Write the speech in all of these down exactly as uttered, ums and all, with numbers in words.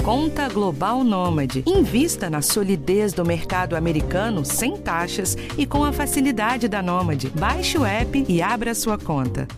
Conta Global Nômade. Invista na solidez do mercado americano sem taxas e com a facilidade da Nômade. Baixe o app e abra sua conta.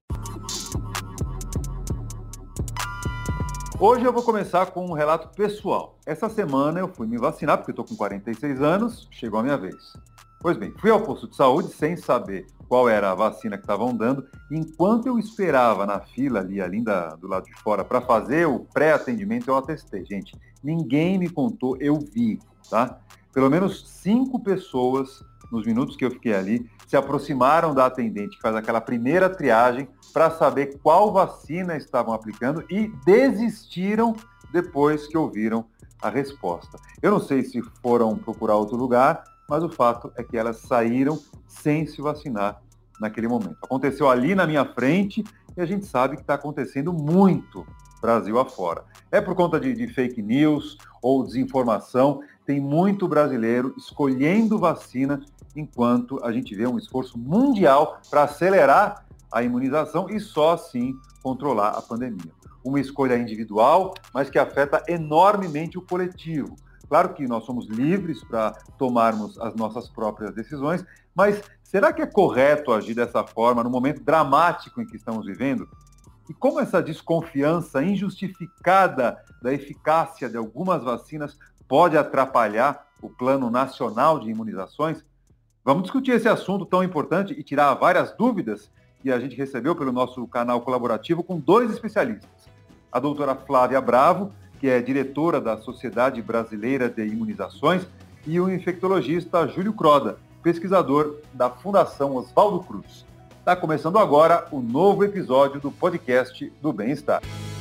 Hoje eu vou começar com um relato pessoal. Essa semana eu fui me vacinar, porque eu estou com quarenta e seis anos, chegou a minha vez. Pois bem, fui ao posto de saúde sem saber qual era a vacina que estavam dando. Enquanto eu esperava na fila ali, ali da, do lado de fora, para fazer o pré-atendimento, eu atestei. Gente, ninguém me contou, eu vi, tá? Pelo menos cinco pessoas, nos minutos que eu fiquei ali, se aproximaram da atendente que faz aquela primeira triagem para saber qual vacina estavam aplicando e desistiram depois que ouviram a resposta. Eu não sei se foram procurar outro lugar, mas o fato é que elas saíram sem se vacinar naquele momento. Aconteceu ali na minha frente e a gente sabe que está acontecendo muito Brasil afora. É por conta de, de fake news ou desinformação, tem muito brasileiro escolhendo vacina enquanto a gente vê um esforço mundial para acelerar a imunização e só assim controlar a pandemia. Uma escolha individual, mas que afeta enormemente o coletivo. Claro que nós somos livres para tomarmos as nossas próprias decisões, mas será que é correto agir dessa forma no momento dramático em que estamos vivendo? E como essa desconfiança injustificada da eficácia de algumas vacinas pode atrapalhar o Plano Nacional de Imunizações? Vamos discutir esse assunto tão importante e tirar várias dúvidas que a gente recebeu pelo nosso canal colaborativo com dois especialistas. A doutora Flávia Bravo, que é diretora da Sociedade Brasileira de Imunizações, e o infectologista Júlio Croda, pesquisador da Fundação Oswaldo Cruz. Está começando agora o novo episódio do podcast do Bem-Estar.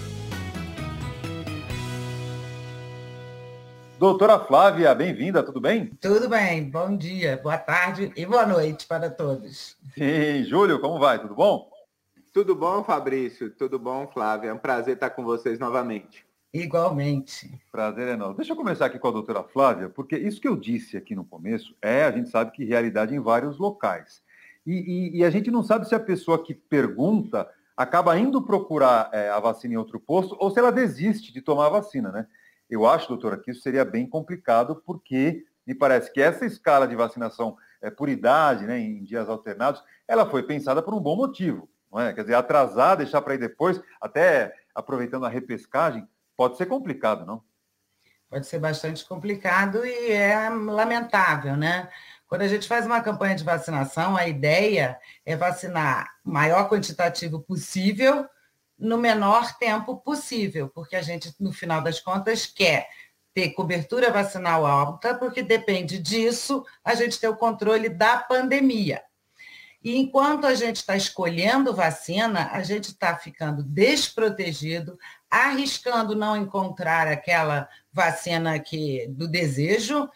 Doutora Flávia, bem-vinda, tudo bem? Tudo bem, bom dia, boa tarde e boa noite para todos. Sim, Júlio, como vai? Tudo bom? Tudo bom, Fabrício? Tudo bom, Flávia? É um prazer estar com vocês novamente. Igualmente. Prazer é nosso. Deixa eu começar aqui com a doutora Flávia, porque isso que eu disse aqui no começo é, a gente sabe que realidade em vários locais. E, e, e a gente não sabe se a pessoa que pergunta acaba indo procurar é, a vacina em outro posto ou se ela desiste de tomar a vacina, né? Eu acho, doutora, que isso seria bem complicado porque me parece que essa escala de vacinação é, por idade, né, em dias alternados, ela foi pensada por um bom motivo, não é? Quer dizer, atrasar, deixar para ir depois, até aproveitando a repescagem, pode ser complicado, não? Pode ser bastante complicado e é lamentável, né? Quando a gente faz uma campanha de vacinação, a ideia é vacinar o maior quantitativo possível no menor tempo possível, porque a gente, no final das contas, quer ter cobertura vacinal alta, porque depende disso a gente ter o controle da pandemia. E enquanto a gente está escolhendo vacina, a gente está ficando desprotegido, arriscando não encontrar aquela vacina que, do desejo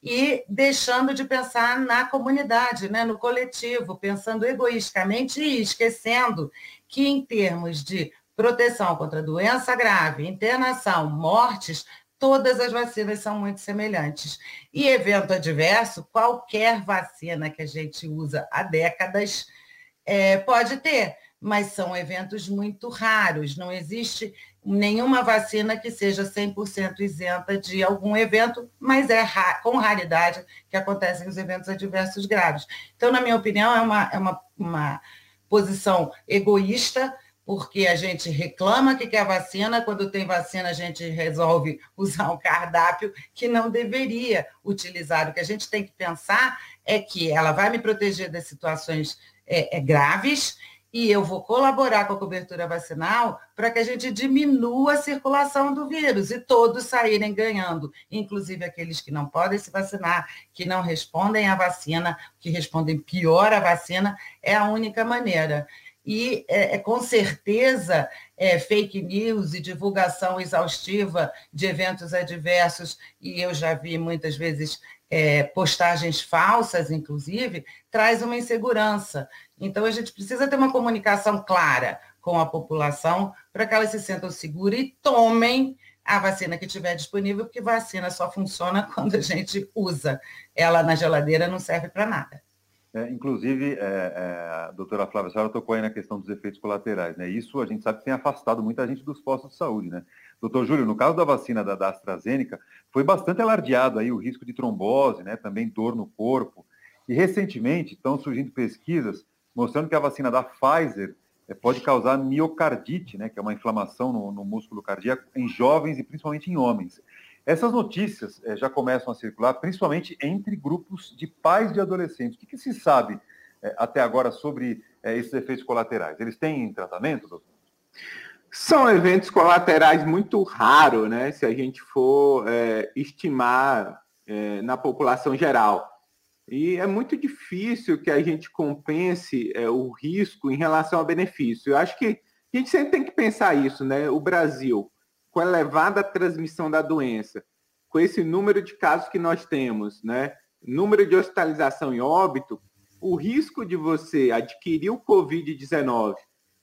e deixando de pensar na comunidade, né, no coletivo, pensando egoisticamente e esquecendo que, em termos de proteção contra doença grave, internação, mortes, todas as vacinas são muito semelhantes. E evento adverso, qualquer vacina que a gente usa há décadas é, pode ter, mas são eventos muito raros. Não existe nenhuma vacina que seja cem por cento isenta de algum evento, mas é ra- com raridade que acontecem os eventos adversos graves. Então, na minha opinião, é uma, é uma, uma posição egoísta, porque a gente reclama que quer vacina, quando tem vacina a gente resolve usar um cardápio que não deveria utilizar. O que a gente tem que pensar é que ela vai me proteger das situações é, é, graves e eu vou colaborar com a cobertura vacinal para que a gente diminua a circulação do vírus e todos saírem ganhando, inclusive aqueles que não podem se vacinar, que não respondem à vacina, que respondem pior à vacina, é a única maneira. E, é, com certeza, é, fake news e divulgação exaustiva de eventos adversos, e eu já vi muitas vezes é, postagens falsas, inclusive, traz uma insegurança. Então, a gente precisa ter uma comunicação clara com a população para que elas se sintam seguras e tomem a vacina que estiver disponível, porque vacina só funciona quando a gente usa. Ela na geladeira não serve para nada. É, inclusive, é, é, a doutora Flávia, a senhora tocou aí na questão dos efeitos colaterais, né? Isso a gente sabe que tem afastado muita gente dos postos de saúde, né? Doutor Júlio, no caso da vacina da, da AstraZeneca, foi bastante alardeado aí o risco de trombose, né, também dor no corpo. E recentemente estão surgindo pesquisas mostrando que a vacina da Pfizer é, pode causar miocardite, né, que é uma inflamação no, no músculo cardíaco em jovens e principalmente em homens. Essas notícias é, já começam a circular, principalmente entre grupos de pais de adolescentes. O que, que se sabe é, até agora sobre é, esses efeitos colaterais? Eles têm tratamento, doutor? São eventos colaterais muito raros, né? Se a gente for é, estimar é, na população geral. E é muito difícil que a gente compense é, o risco em relação ao benefício. Eu acho que a gente sempre tem que pensar isso, né? O Brasil, com a elevada transmissão da doença, com esse número de casos que nós temos, né? Número de hospitalização e óbito, o risco de você adquirir o covid dezenove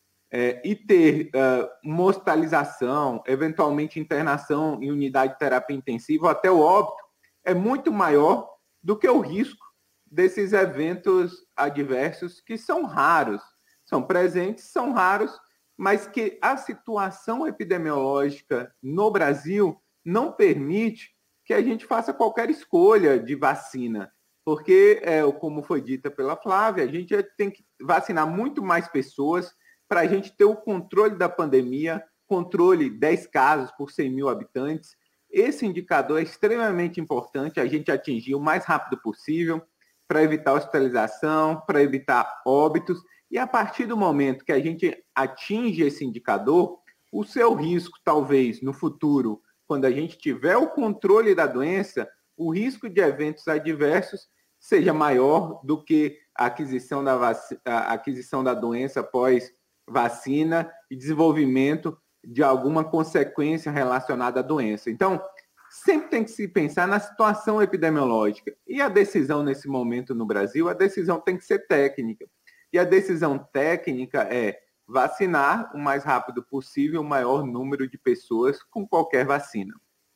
é, e ter uh, uma hospitalização, eventualmente internação em unidade de terapia intensiva ou até o óbito, é muito maior do que o risco desses eventos adversos que são raros. São presentes, são raros, mas que a situação epidemiológica no Brasil não permite que a gente faça qualquer escolha de vacina, porque, é, como foi dita pela Flávia, a gente tem que vacinar muito mais pessoas para a gente ter o controle da pandemia, controle dez casos por cem mil habitantes. Esse indicador é extremamente importante, a gente atingir o mais rápido possível para evitar hospitalização, para evitar óbitos. E a partir do momento que a gente atinge esse indicador, o seu risco, talvez, no futuro, quando a gente tiver o controle da doença, o risco de eventos adversos seja maior do que a aquisição da, vac... a aquisição da doença após vacina e desenvolvimento de alguma consequência relacionada à doença. Então, sempre tem que se pensar na situação epidemiológica. E a decisão nesse momento no Brasil, a decisão tem que ser técnica. E a decisão técnica é vacinar o mais rápido possível o maior número de pessoas com qualquer vacina.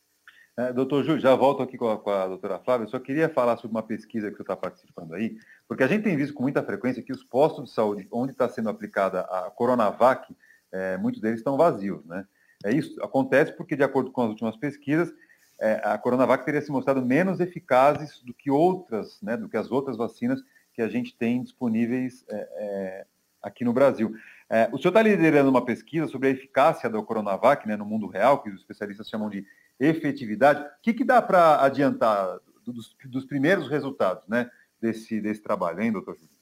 É, doutor Júlio, já volto aqui com a, com a doutora Flávia. Eu só queria falar sobre uma pesquisa que você está participando aí, porque a gente tem visto com muita frequência que os postos de saúde onde está sendo aplicada a Coronavac, é, muitos deles estão vazios, né? É isso acontece porque, de acordo com as últimas pesquisas, é, a Coronavac teria se mostrado menos eficazes do que outras, né, do que as outras vacinas que a gente tem disponíveis é, é, aqui no Brasil. É, o senhor está liderando uma pesquisa sobre a eficácia da Coronavac, né, no mundo real, que os especialistas chamam de efetividade. O que, que dá para adiantar dos, dos primeiros resultados, né, desse, desse trabalho, hein, doutor Júlio?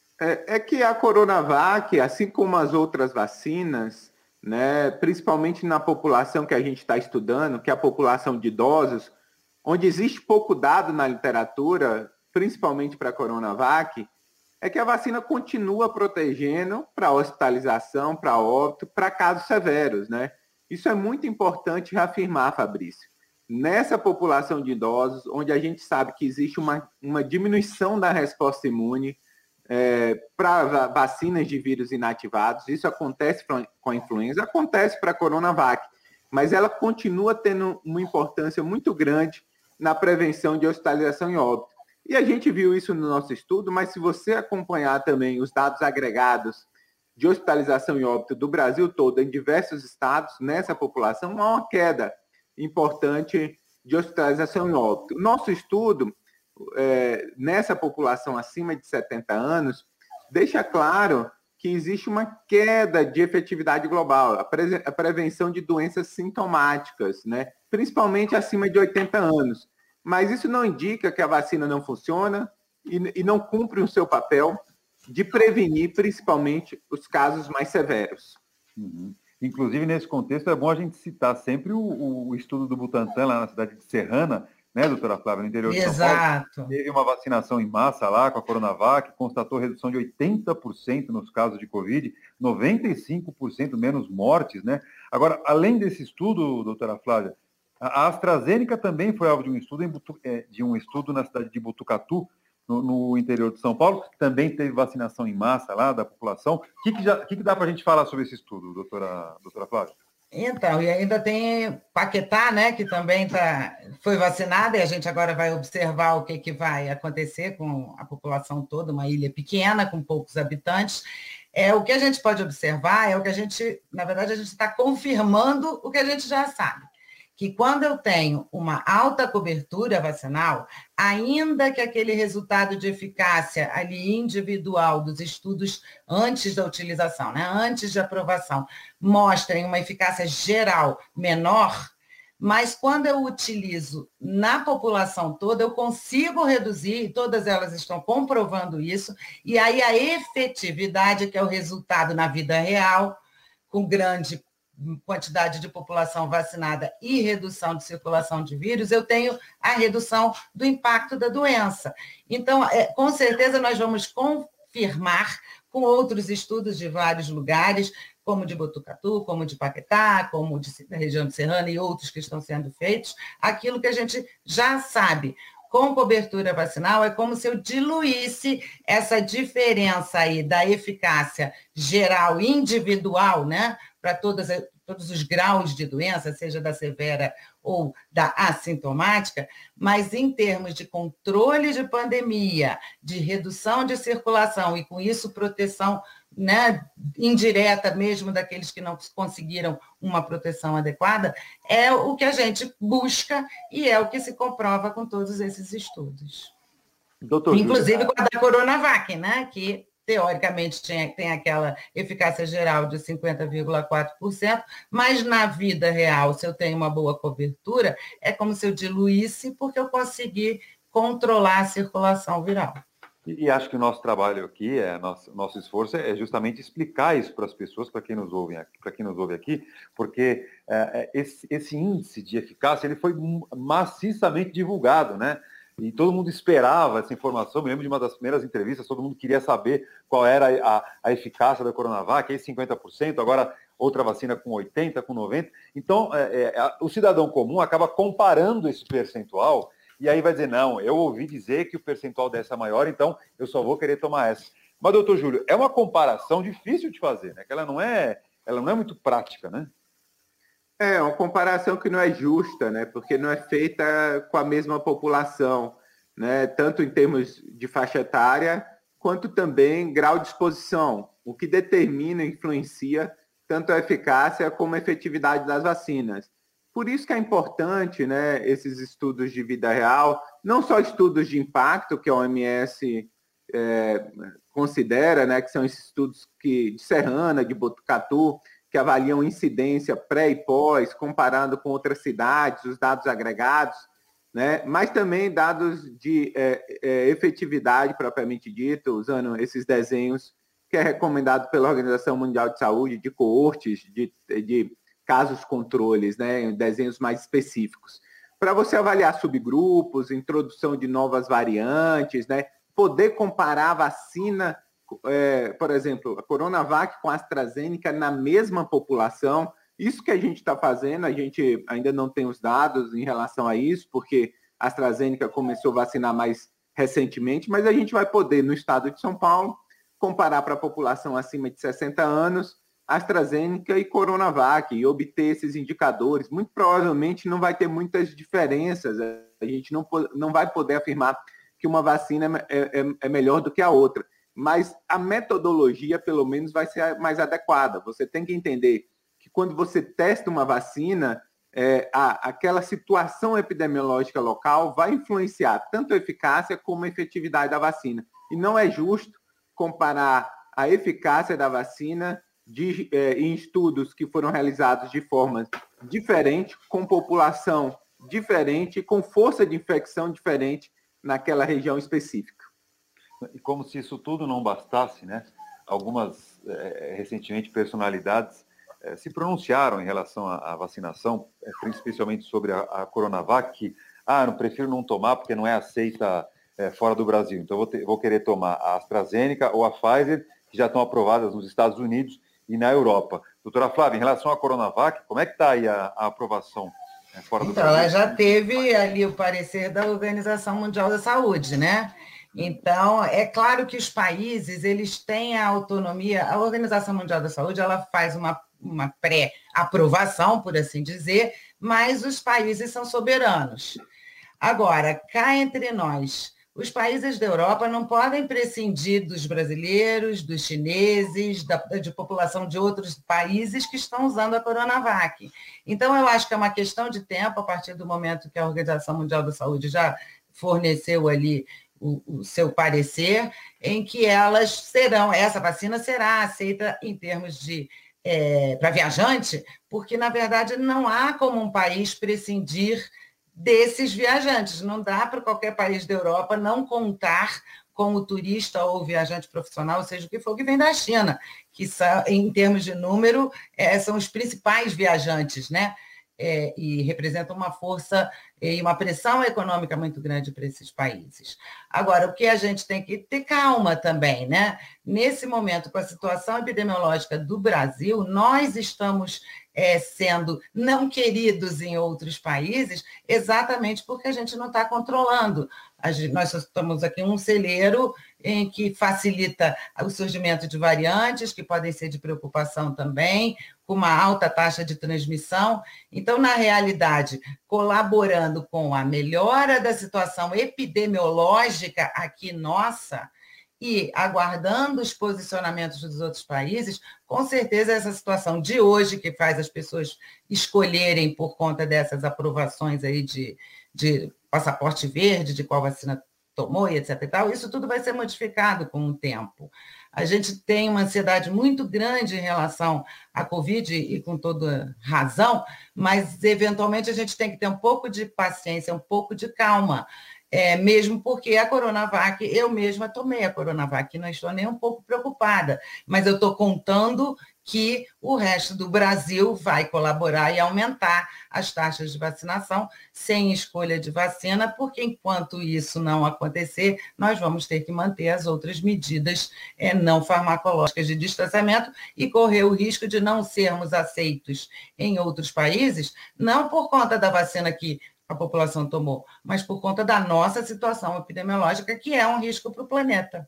É, é que a Coronavac, assim como as outras vacinas, né, principalmente na população que a gente está estudando, que é a população de idosos, onde existe pouco dado na literatura, principalmente para a Coronavac, é que a vacina continua protegendo para hospitalização, para óbito, para casos severos, né? Isso é muito importante reafirmar, Fabrício. Nessa população de idosos, onde a gente sabe que existe uma, uma diminuição da resposta imune é, para vacinas de vírus inativados, isso acontece com a influenza, acontece para a Coronavac, mas ela continua tendo uma importância muito grande na prevenção de hospitalização e óbito. E a gente viu isso no nosso estudo, mas se você acompanhar também os dados agregados de hospitalização e óbito do Brasil todo, em diversos estados, nessa população, há uma queda importante de hospitalização e óbito. Nosso estudo, é, nessa população acima de setenta anos, deixa claro que existe uma queda de efetividade global, a, pre- a prevenção de doenças sintomáticas, né? Principalmente acima de oitenta anos. Mas isso não indica que a vacina não funciona e, e não cumpre o seu papel de prevenir, principalmente, os casos mais severos. Uhum. Inclusive, nesse contexto, é bom a gente citar sempre o, o estudo do Butantan, lá na cidade de Serrana, né, doutora Flávia, no interior de São Paulo. Exato. Teve uma vacinação em massa lá com a Coronavac, constatou redução de oitenta por cento nos casos de Covid, noventa e cinco por cento menos mortes, né? Agora, além desse estudo, doutora Flávia, a AstraZeneca também foi alvo de um estudo, em Butu, de um estudo na cidade de Botucatu, no, no interior de São Paulo, que também teve vacinação em massa lá da população. O que, que, já, que, que dá para a gente falar sobre esse estudo, doutora, doutora Flávia? Então, e ainda tem Paquetá, né, que também tá, foi vacinada, e a gente agora vai observar o que, que vai acontecer com a população toda, uma ilha pequena, com poucos habitantes. É, o que a gente pode observar é o que a gente, na verdade, a gente está confirmando o que a gente já sabe, que quando eu tenho uma alta cobertura vacinal, ainda que aquele resultado de eficácia ali individual dos estudos antes da utilização, né, antes de aprovação, mostrem uma eficácia geral menor, mas quando eu utilizo na população toda, eu consigo reduzir, e todas elas estão comprovando isso, e aí a efetividade, que é o resultado na vida real, com grande quantidade de população vacinada e redução de circulação de vírus, eu tenho a redução do impacto da doença. Então, é, com certeza, nós vamos confirmar com outros estudos de vários lugares, como de Botucatu, como de Paquetá, como de, da região de Serrana e outros que estão sendo feitos, aquilo que a gente já sabe. Com cobertura vacinal, é como se eu diluísse essa diferença aí da eficácia geral individual, né, para todas, todos os graus de doença, seja da severa ou da assintomática, mas em termos de controle de pandemia, de redução de circulação e, com isso, proteção, né, indireta mesmo daqueles que não conseguiram uma proteção adequada, é o que a gente busca e é o que se comprova com todos esses estudos. Doutor Inclusive Júlia, com a da Coronavac, né, que teoricamente tinha, tem aquela eficácia geral de cinquenta vírgula quatro por cento, mas na vida real, se eu tenho uma boa cobertura, é como se eu diluísse, porque eu consegui controlar a circulação viral. E, e acho que o nosso trabalho aqui, é, nosso, nosso esforço é justamente explicar isso para as pessoas, para quem nos ouve, para quem nos ouve aqui, porque é, esse, esse índice de eficácia ele foi maciçamente divulgado, né? E todo mundo esperava essa informação. Me lembro de uma das primeiras entrevistas, todo mundo queria saber qual era a, a eficácia da Coronavac, aí cinquenta por cento, agora outra vacina com oitenta por cento, com noventa por cento. Então, é, é, o cidadão comum acaba comparando esse percentual e aí vai dizer, não, eu ouvi dizer que o percentual dessa é maior, então eu só vou querer tomar essa. Mas, doutor Júlio, é uma comparação difícil de fazer, né? Que ela não é, ela não é muito prática, né? É, uma comparação que não é justa, né? Porque não é feita com a mesma população, né? Tanto em termos de faixa etária, quanto também grau de exposição, o que determina e influencia tanto a eficácia como a efetividade das vacinas. Por isso que é importante, né, esses estudos de vida real, não só estudos de impacto, que a O M S é, considera, né, que são esses estudos que, de Serrana, de Botucatu, que avaliam incidência pré e pós, comparando com outras cidades, os dados agregados, né? Mas também dados de é, é, efetividade, propriamente dito, usando esses desenhos que é recomendado pela Organização Mundial de Saúde, de coortes, de, de casos controles, né? Desenhos mais específicos. Para você avaliar subgrupos, introdução de novas variantes, né? Poder comparar a vacina, É, por exemplo, a Coronavac com a AstraZeneca na mesma população. Isso que a gente está fazendo, a gente ainda não tem os dados em relação a isso, porque a AstraZeneca começou a vacinar mais recentemente, mas a gente vai poder, no estado de São Paulo, comparar para a população acima de sessenta anos, AstraZeneca e Coronavac, e obter esses indicadores. Muito provavelmente não vai ter muitas diferenças, a gente não, não vai poder afirmar que uma vacina é, é, é melhor do que a outra, mas a metodologia, pelo menos, vai ser mais adequada. Você tem que entender que quando você testa uma vacina, é, a, aquela situação epidemiológica local vai influenciar tanto a eficácia como a efetividade da vacina. E não é justo comparar a eficácia da vacina de, é, em estudos que foram realizados de forma diferente, com população diferente, com força de infecção diferente naquela região específica. E como se isso tudo não bastasse, né? Algumas, é, recentemente, personalidades é, se pronunciaram em relação à, à vacinação, é, especialmente sobre a, a Coronavac, que, ah, não prefiro não tomar porque não é aceita é, fora do Brasil. Então, vou, ter, vou querer tomar a AstraZeneca ou a Pfizer, que já estão aprovadas nos Estados Unidos e na Europa. Doutora Flávia, em relação à Coronavac, como é que está aí a, a aprovação é, fora do então, Brasil? Ela já teve ali o parecer da Organização Mundial da Saúde, né? Então, é claro que os países, eles têm a autonomia, a Organização Mundial da Saúde, ela faz uma, uma pré-aprovação, por assim dizer, mas os países são soberanos. Agora, cá entre nós, os países da Europa não podem prescindir dos brasileiros, dos chineses, da, de população de outros países que estão usando a Coronavac. Então, eu acho que é uma questão de tempo, a partir do momento que a Organização Mundial da Saúde já forneceu ali o, o seu parecer, em que elas serão, essa vacina será aceita em termos de é, para viajante, porque, na verdade, não há como um país prescindir desses viajantes. Não dá para qualquer país da Europa não contar com o turista ou o viajante profissional, seja o que for, que vem da China, que são, em termos de número, é, são os principais viajantes, né? É, e representam uma força e uma pressão econômica muito grande para esses países. Agora, o que a gente tem que ter calma também, né? Nesse momento, com a situação epidemiológica do Brasil, nós estamos é, sendo não queridos em outros países exatamente porque a gente não está controlando. A gente, nós estamos aqui um celeiro em que facilita o surgimento de variantes, que podem ser de preocupação também, com uma alta taxa de transmissão. Então, na realidade, colaborando com a melhora da situação epidemiológica aqui nossa e aguardando os posicionamentos dos outros países, com certeza essa situação de hoje, que faz as pessoas escolherem por conta dessas aprovações aí de, de passaporte verde, de qual vacina tomou e etc e tal, isso tudo vai ser modificado com o tempo. A gente tem uma ansiedade muito grande em relação à Covid, e com toda razão, mas, eventualmente, a gente tem que ter um pouco de paciência, um pouco de calma, é, mesmo porque a Coronavac, eu mesma tomei a Coronavac, não estou nem um pouco preocupada, mas eu estou contando que o resto do Brasil vai colaborar e aumentar as taxas de vacinação sem escolha de vacina, porque enquanto isso não acontecer, nós vamos ter que manter as outras medidas é, não farmacológicas de distanciamento e correr o risco de não sermos aceitos em outros países, não por conta da vacina que a população tomou, mas por conta da nossa situação epidemiológica, que é um risco para o planeta.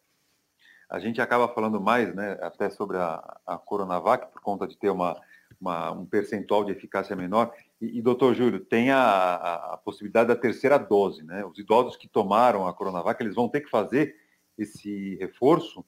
A gente acaba falando mais, né, até sobre a, a Coronavac, por conta de ter uma, uma, um percentual de eficácia menor. E, e doutor Júlio, tem a, a, a possibilidade da terceira dose, né? Os idosos que tomaram a Coronavac, eles vão ter que fazer esse reforço,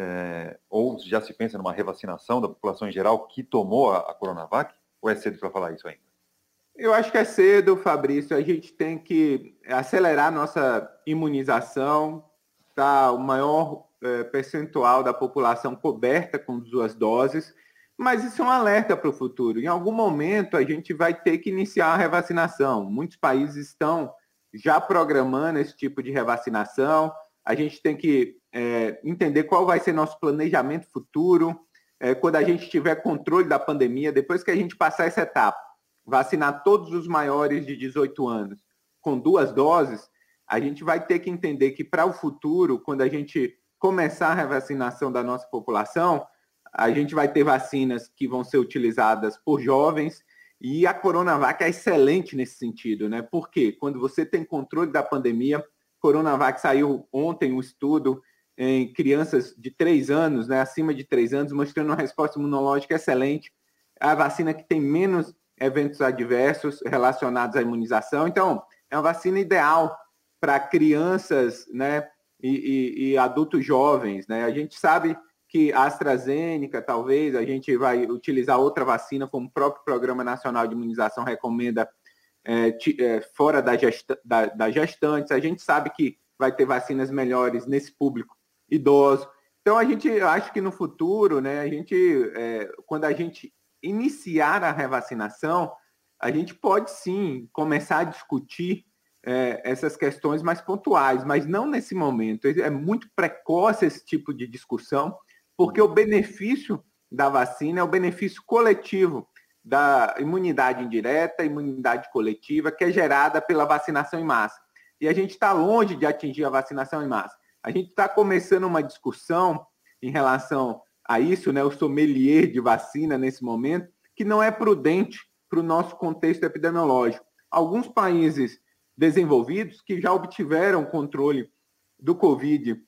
é, ou já se pensa numa revacinação da população em geral que tomou a, a Coronavac? Ou é cedo para falar isso ainda? Eu acho que é cedo, Fabrício. A gente tem que acelerar a nossa imunização, tá? O maior é, percentual da população coberta com duas doses, mas isso é um alerta para o futuro. Em algum momento, a gente vai ter que iniciar a revacinação. Muitos países estão já programando esse tipo de revacinação. A gente tem que é, entender qual vai ser nosso planejamento futuro, é, quando a gente tiver controle da pandemia, depois que a gente passar essa etapa, vacinar todos os maiores de dezoito anos com duas doses, a gente vai ter que entender que para o futuro, quando a gente começar a revacinação da nossa população, a gente vai ter vacinas que vão ser utilizadas por jovens, e a Coronavac é excelente nesse sentido, né? Porque quando você tem controle da pandemia, Coronavac saiu ontem um estudo em crianças de três anos, né, acima de três anos, mostrando uma resposta imunológica excelente, a vacina que tem menos eventos adversos relacionados à imunização. Então, é uma vacina ideal para crianças, né, e, e, e adultos jovens, né? A gente sabe que a AstraZeneca, talvez, a gente vai utilizar outra vacina, como o próprio Programa Nacional de Imunização recomenda, é, é, fora da, gesta, da, da gestantes. A gente sabe que vai ter vacinas melhores nesse público idoso. Então, a gente acha que no futuro, né, a gente, é, quando a gente iniciar a revacinação, a gente pode sim começar a discutir é, essas questões mais pontuais, mas não nesse momento. É muito precoce esse tipo de discussão, porque o benefício da vacina é o benefício coletivo da imunidade indireta, imunidade coletiva, que é gerada pela vacinação em massa. E a gente está longe de atingir a vacinação em massa. A gente está começando uma discussão em relação a isso, né, o sommelier de vacina nesse momento, que não é prudente para o nosso contexto epidemiológico. Alguns países desenvolvidos que já obtiveram controle do Covid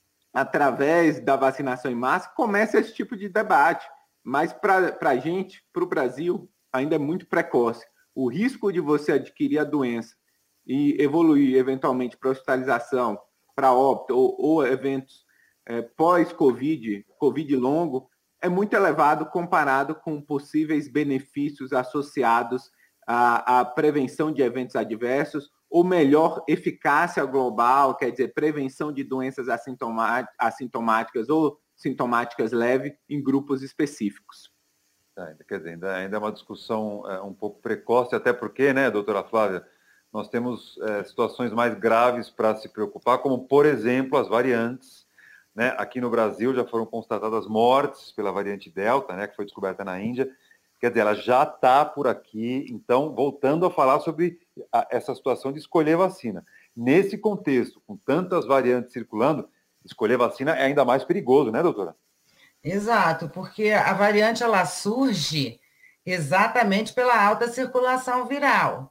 através da vacinação em massa, começa esse tipo de debate. Mas para a gente, para o Brasil, ainda é muito precoce. O risco de você adquirir a doença e evoluir eventualmente para hospitalização para óbito ou, ou eventos é, pós-Covid, Covid longo, é muito elevado comparado com possíveis benefícios associados à, à prevenção de eventos adversos ou melhor eficácia global, quer dizer, prevenção de doenças assintomáticas ou sintomáticas leves em grupos específicos. É, quer dizer, ainda, ainda é uma discussão é, um pouco precoce, até porque, né, doutora Flávia, nós temos é, situações mais graves para se preocupar, como, por exemplo, as variantes. Né? Aqui no Brasil já foram constatadas mortes pela variante Delta, né, que foi descoberta na Índia. Quer dizer, ela já está por aqui. Então, voltando a falar sobre a, essa situação de escolher vacina. Nesse contexto, com tantas variantes circulando, escolher vacina é ainda mais perigoso, né, doutora? Exato, porque a variante ela surge exatamente pela alta circulação viral.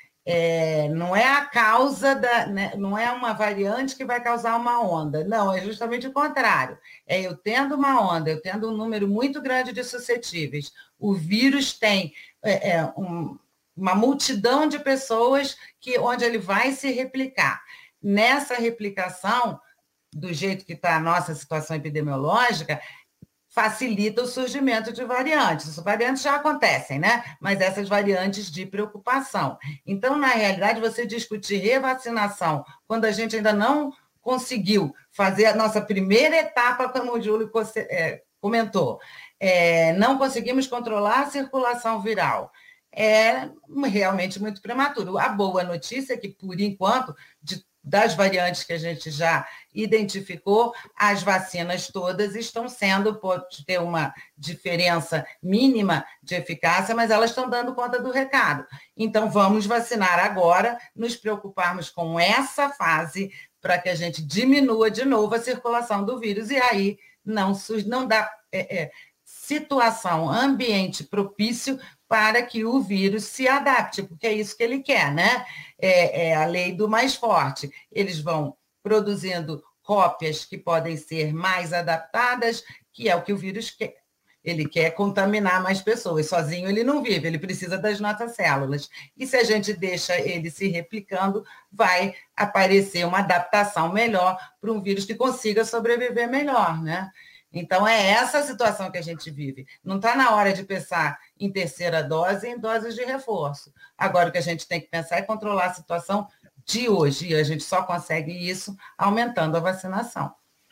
É, não é a causa da, né, não é uma variante que vai causar uma onda, não, é justamente o contrário. É eu tendo uma onda, eu tendo um número muito grande de suscetíveis, o vírus tem é, é, um, uma multidão de pessoas que, onde ele vai se replicar. Nessa replicação, do jeito que está a nossa situação epidemiológica, facilita o surgimento de variantes. As variantes já acontecem, né? Mas essas variantes de preocupação. Então, na realidade, você discutir revacinação, quando a gente ainda não conseguiu fazer a nossa primeira etapa, como o Júlio comentou, é, não conseguimos controlar a circulação viral. É realmente muito prematuro. A boa notícia é que, por enquanto, de das variantes que a gente já identificou, as vacinas todas estão sendo, pode ter uma diferença mínima de eficácia, mas elas estão dando conta do recado. Então, vamos vacinar agora, nos preocuparmos com essa fase para que a gente diminua de novo a circulação do vírus, e aí não, não dá é, é, situação, ambiente propício para que o vírus se adapte, porque é isso que ele quer, né? É, é a lei do mais forte. Eles vão produzindo cópias que podem ser mais adaptadas, que é o que o vírus quer. Ele quer contaminar mais pessoas. Sozinho ele não vive, ele precisa das nossas células. E se a gente deixa ele se replicando, vai aparecer uma adaptação melhor para um vírus que consiga sobreviver melhor, né? Então, é essa a situação que a gente vive. Não está na hora de pensar em terceira dose e em doses de reforço. Agora, o que a gente tem que pensar é controlar a situação de hoje, e a gente só consegue isso aumentando a vacinação.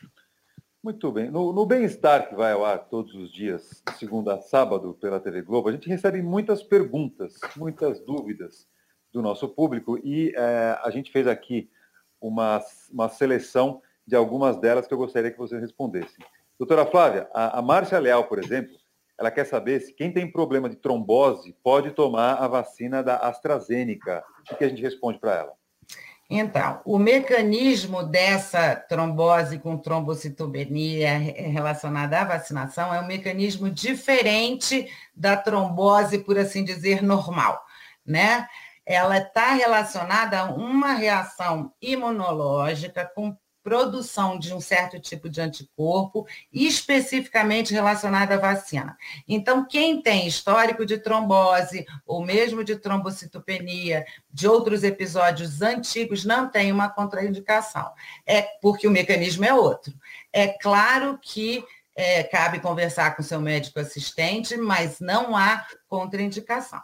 Muito bem. No, no Bem-Estar, que vai ao ar todos os dias, de segunda a sábado, pela T V Globo, a gente recebe muitas perguntas, muitas dúvidas do nosso público, e é, a gente fez aqui uma, uma seleção de algumas delas que eu gostaria que vocês respondessem. Doutora Flávia, a, a Márcia Leal, por exemplo, ela quer saber se quem tem problema de trombose pode tomar a vacina da AstraZeneca. O que a gente responde para ela? Então, o mecanismo dessa trombose com trombocitopenia relacionada à vacinação é um mecanismo diferente da trombose, por assim dizer, normal, né? Ela está relacionada a uma reação imunológica com produção de um certo tipo de anticorpo, especificamente relacionada à vacina. Então, quem tem histórico de trombose, ou mesmo de trombocitopenia, de outros episódios antigos, não tem uma contraindicação. É porque o mecanismo é outro. É claro que é, cabe conversar com seu médico assistente, mas não há contraindicação.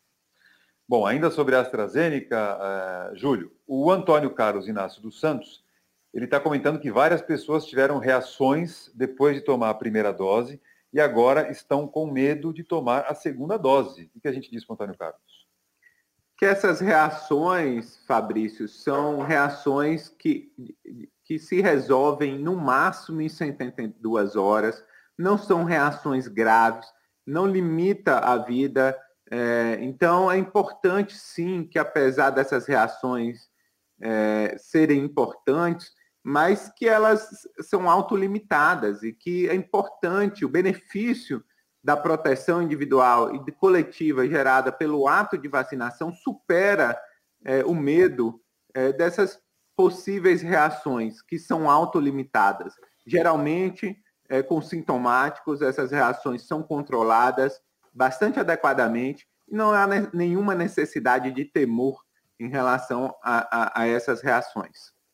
Bom, ainda sobre a AstraZeneca, uh, Júlio, o Antônio Carlos Inácio dos Santos, ele está comentando que várias pessoas tiveram reações depois de tomar a primeira dose e agora estão com medo de tomar a segunda dose. O que a gente diz para o Antônio Carlos? Que essas reações, Fabrício, são reações que, que se resolvem no máximo em setenta e duas horas, não são reações graves, não limita a vida. É, então, é importante, sim, que apesar dessas reações é, serem importantes, mas que elas são autolimitadas e que é importante o benefício da proteção individual e coletiva gerada pelo ato de vacinação supera é, o medo é, dessas possíveis reações que são autolimitadas. Geralmente, é, com sintomáticos, essas reações são controladas bastante adequadamente e não há ne- nenhuma necessidade de temor em relação a, a, a essas reações.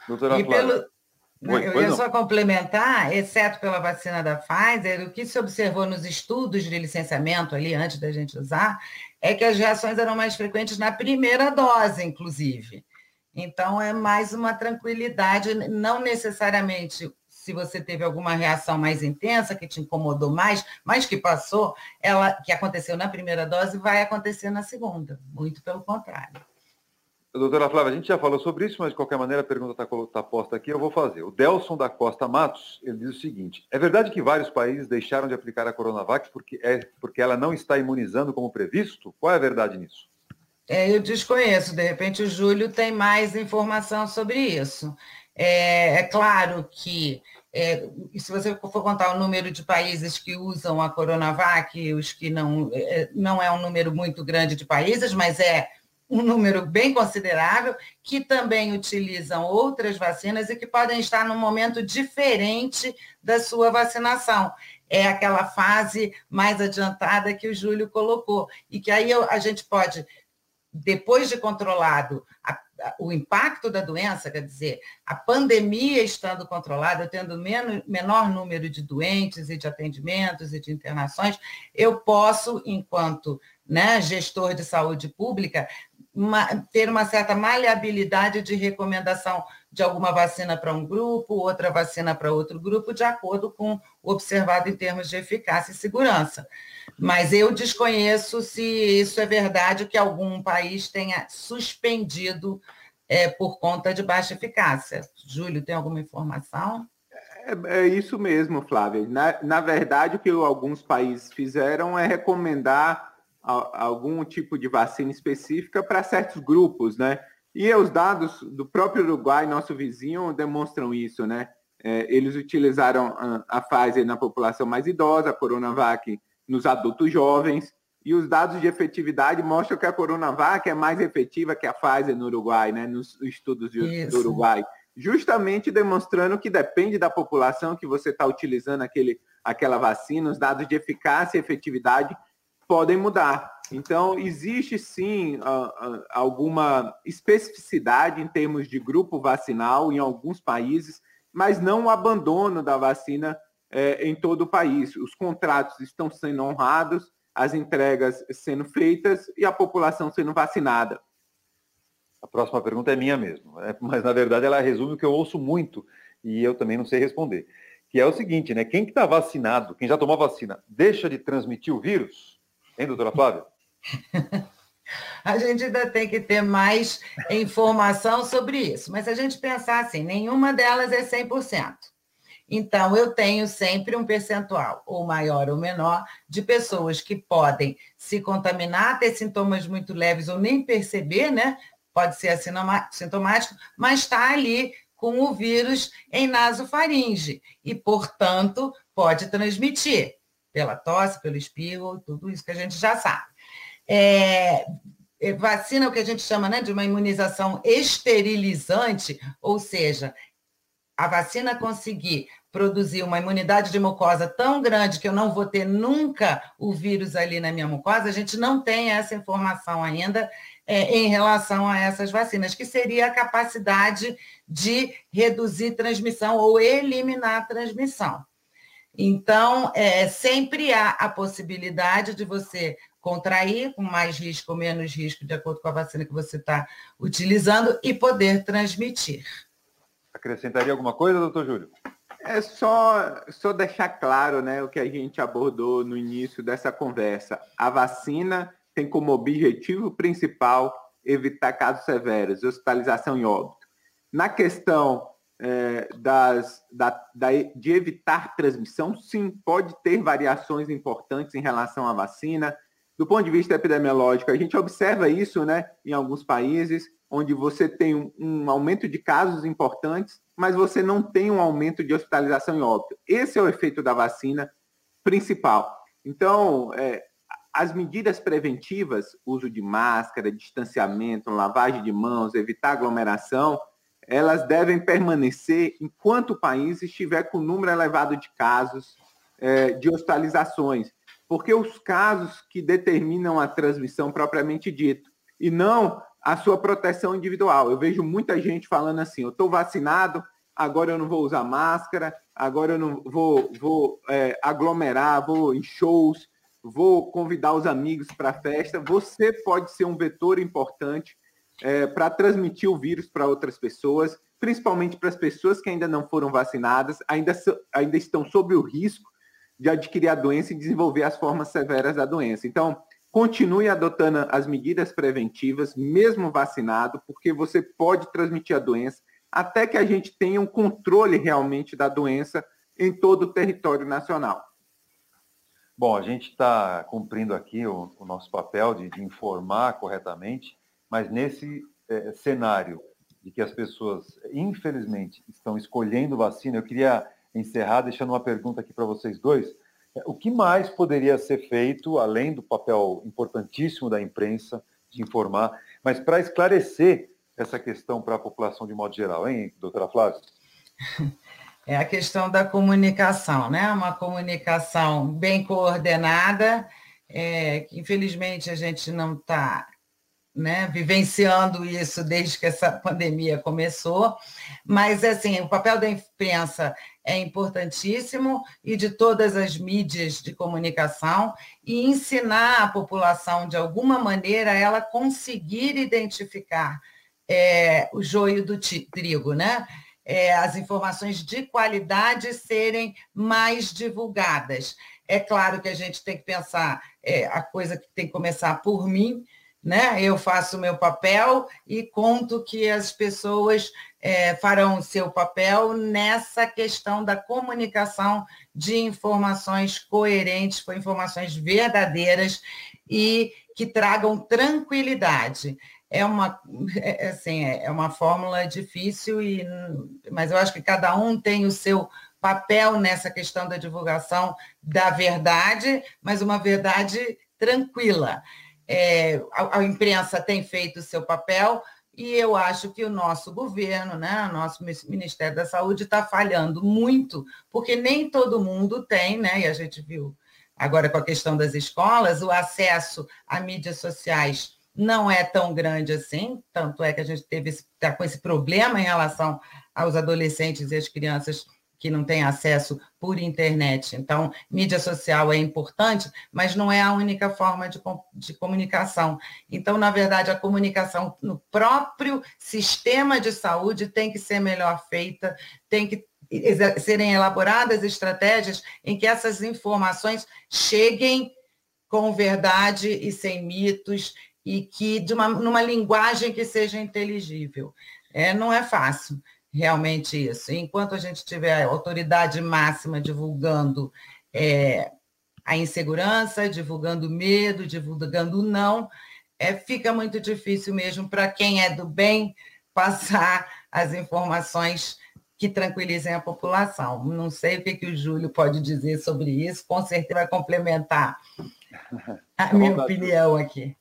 Doutora E Flávia. pelo, Oi, eu pois ia não. só complementar, exceto pela vacina da Pfizer, o que se observou nos estudos de licenciamento ali, antes da gente usar, é que as reações eram mais frequentes na primeira dose, inclusive. Então, é mais uma tranquilidade, não necessariamente se você teve alguma reação mais intensa, que te incomodou mais, mas que passou, ela que aconteceu na primeira dose, vai acontecer na segunda, muito pelo contrário. Doutora Flávia, a gente já falou sobre isso, mas de qualquer maneira a pergunta está tá posta aqui, eu vou fazer. O Delson da Costa Matos, ele diz o seguinte: é verdade que vários países deixaram de aplicar a Coronavac porque, é, porque ela não está imunizando como previsto? Qual é a verdade nisso? É, eu desconheço, de repente o Júlio tem mais informação sobre isso. É, é claro que, é, se você for contar o número de países que usam a Coronavac, os que não, é, não é um número muito grande de países, mas é um número bem considerável, que também utilizam outras vacinas e que podem estar num momento diferente da sua vacinação. É aquela fase mais adiantada que o Júlio colocou, e que aí a gente pode, depois de controlado a, a, o impacto da doença, quer dizer, a pandemia estando controlada, tendo menos, menor número de doentes e de atendimentos e de internações, eu posso, enquanto, né, gestor de saúde pública, uma, ter uma certa maleabilidade de recomendação de alguma vacina para um grupo, outra vacina para outro grupo, de acordo com o observado em termos de eficácia e segurança. Mas eu desconheço se isso é verdade, que algum país tenha suspendido é, por conta de baixa eficácia. Júlio, tem alguma informação? É, é isso mesmo, Flávia. Na, na verdade, o que alguns países fizeram é recomendar a, algum tipo de vacina específica para certos grupos, né? E os dados do próprio Uruguai, nosso vizinho, demonstram isso, né? É, eles utilizaram a, a Pfizer na população mais idosa, a Coronavac nos adultos jovens, e os dados de efetividade mostram que a Coronavac é mais efetiva que a Pfizer no Uruguai, né? Nos estudos de, do Uruguai. Justamente demonstrando que depende da população que você está utilizando aquele, aquela vacina, os dados de eficácia e efetividade podem mudar. Então, existe sim uh, uh, alguma especificidade em termos de grupo vacinal em alguns países, mas não o abandono da vacina eh, em todo o país. Os contratos estão sendo honrados, as entregas sendo feitas e a população sendo vacinada. A próxima pergunta é minha mesmo, né? Mas na verdade ela resume o que eu ouço muito e eu também não sei responder, que é o seguinte, né? Quem que está vacinado, quem já tomou vacina, deixa de transmitir o vírus? Hein, doutora Flávia? A gente ainda tem que ter mais informação sobre isso, mas se a gente pensar assim, nenhuma delas é cem por cento. Então, eu tenho sempre um percentual, ou maior ou menor, de pessoas que podem se contaminar, ter sintomas muito leves ou nem perceber, né? Pode ser assintomático, mas está ali com o vírus em nasofaringe e, portanto, pode transmitir pela tosse, pelo espirro, tudo isso que a gente já sabe. É, vacina é o que a gente chama, né, de uma imunização esterilizante, ou seja, a vacina conseguir produzir uma imunidade de mucosa tão grande que eu não vou ter nunca o vírus ali na minha mucosa, a gente não tem essa informação ainda é, em relação a essas vacinas, que seria a capacidade de reduzir transmissão ou eliminar a transmissão. Então, é, sempre há a possibilidade de você contrair com mais risco ou menos risco, de acordo com a vacina que você está utilizando, e poder transmitir. Acrescentaria alguma coisa, doutor Júlio? É só, só deixar claro, né, o que a gente abordou no início dessa conversa. A vacina tem como objetivo principal evitar casos severos, hospitalização e óbito. Na questão é, das, da, da, de evitar transmissão, sim, pode ter variações importantes em relação à vacina. Do ponto de vista epidemiológico, a gente observa isso, né, em alguns países, onde você tem um, um aumento de casos importantes, mas você não tem um aumento de hospitalização e óbito. Esse é o efeito da vacina principal. Então, é, as medidas preventivas, uso de máscara, distanciamento, lavagem de mãos, evitar aglomeração, elas devem permanecer enquanto o país estiver com número elevado de casos, é, de hospitalizações, porque os casos que determinam a transmissão propriamente dito, e não a sua proteção individual. Eu vejo muita gente falando assim, eu estou vacinado, agora eu não vou usar máscara, agora eu não vou, vou é, aglomerar, vou em shows, vou convidar os amigos para a festa. Você pode ser um vetor importante é, para transmitir o vírus para outras pessoas, principalmente para as pessoas que ainda não foram vacinadas, ainda, ainda estão sob o risco de adquirir a doença e desenvolver as formas severas da doença. Então, continue adotando as medidas preventivas, mesmo vacinado, porque você pode transmitir a doença até que a gente tenha um controle realmente da doença em todo o território nacional. Bom, a gente está cumprindo aqui o, o nosso papel de, de informar corretamente, mas nesse é, cenário de que as pessoas, infelizmente, estão escolhendo vacina, eu queria encerrar deixando uma pergunta aqui para vocês dois. O que mais poderia ser feito, além do papel importantíssimo da imprensa, de informar, mas para esclarecer essa questão para a população de modo geral, hein, doutora Flávia? É a questão da comunicação, né? Uma comunicação bem coordenada, é, que infelizmente a gente não está, né, vivenciando isso desde que essa pandemia começou, mas assim, o papel da imprensa é importantíssimo e de todas as mídias de comunicação e ensinar a população, de alguma maneira, a ela conseguir identificar é, o joio do trigo, né? É, as informações de qualidade serem mais divulgadas. É claro que a gente tem que pensar, é, a coisa que tem que começar por mim, né? Eu faço o meu papel e conto que as pessoas é, farão o seu papel nessa questão da comunicação de informações coerentes, com informações verdadeiras e que tragam tranquilidade. É uma, é, assim, é uma fórmula difícil, e, mas eu acho que cada um tem o seu papel nessa questão da divulgação da verdade, mas uma verdade tranquila. É, a, a imprensa tem feito o seu papel e eu acho que o nosso governo, né, o nosso Ministério da Saúde está falhando muito, porque nem todo mundo tem, né, e a gente viu agora com a questão das escolas, o acesso a mídias sociais não é tão grande assim, tanto é que a gente teve está com esse problema em relação aos adolescentes e às crianças que não têm acesso por internet. Então, mídia social é importante, mas não é a única forma de, de comunicação. Então, na verdade, a comunicação no próprio sistema de saúde tem que ser melhor feita, tem que serem elaboradas estratégias em que essas informações cheguem com verdade e sem mitos, e que de uma, numa linguagem que seja inteligível. É, não é fácil, realmente, isso. Enquanto a gente tiver a autoridade máxima divulgando é, a insegurança, divulgando o medo, divulgando o não, é, fica muito difícil mesmo para quem é do bem passar as informações que tranquilizem a população. Não sei o que, que o Júlio pode dizer sobre isso, com certeza vai complementar a minha opinião aqui.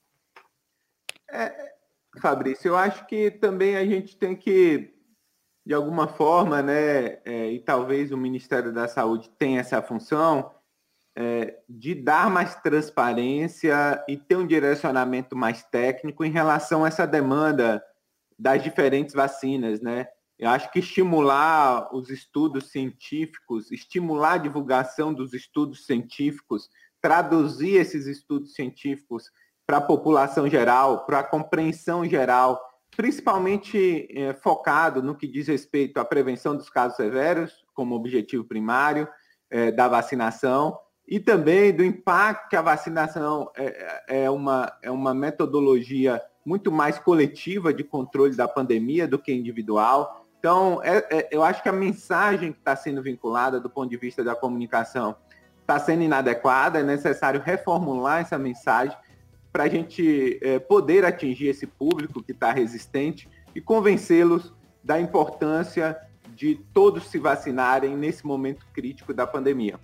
É, Fabrício, eu acho que também a gente tem que, de alguma forma, né, é, e talvez o Ministério da Saúde tenha essa função, é, de dar mais transparência e ter um direcionamento mais técnico em relação a essa demanda das diferentes vacinas, né? Eu acho que estimular os estudos científicos, estimular a divulgação dos estudos científicos, traduzir esses estudos científicos para a população geral, para a compreensão geral, principalmente é, focado no que diz respeito à prevenção dos casos severos, como objetivo primário é, da vacinação, e também do impacto que a vacinação é, é, uma, é uma metodologia muito mais coletiva de controle da pandemia do que individual. Então, é, é, eu acho que a mensagem que está sendo vinculada do ponto de vista da comunicação está sendo inadequada, é necessário reformular essa mensagem para a gente é, poder atingir esse público que está resistente e convencê-los da importância de todos se vacinarem nesse momento crítico da pandemia.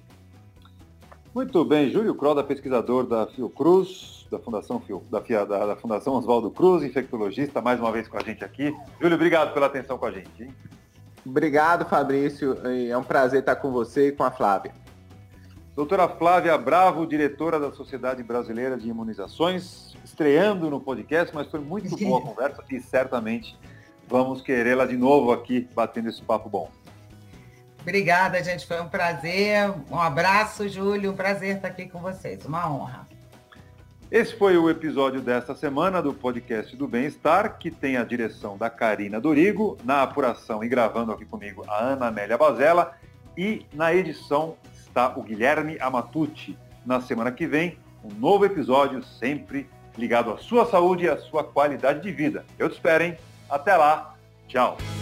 Muito bem, Júlio Croda, pesquisador da Fiocruz, da Fundação, Fio, da, da, da Fundação Oswaldo Cruz, infectologista, mais uma vez com a gente aqui. Júlio, obrigado pela atenção com a gente. Hein? Obrigado, Fabrício. É um prazer estar com você e com a Flávia. Doutora Flávia Bravo, diretora da Sociedade Brasileira de Imunizações, estreando no podcast, mas foi muito boa a conversa e certamente vamos querê-la de novo aqui, batendo esse papo bom. Obrigada, gente. Foi um prazer. Um abraço, Júlio. Um prazer estar aqui com vocês. Uma honra. Esse foi o episódio desta semana do podcast do Bem-Estar, que tem a direção da Karina Dorigo, na apuração e gravando aqui comigo a Ana Amélia Bazella, e na edição está o Guilherme Amatucci. Na semana que vem, um novo episódio sempre ligado à sua saúde e à sua qualidade de vida. Eu te espero, hein? Até lá. Tchau.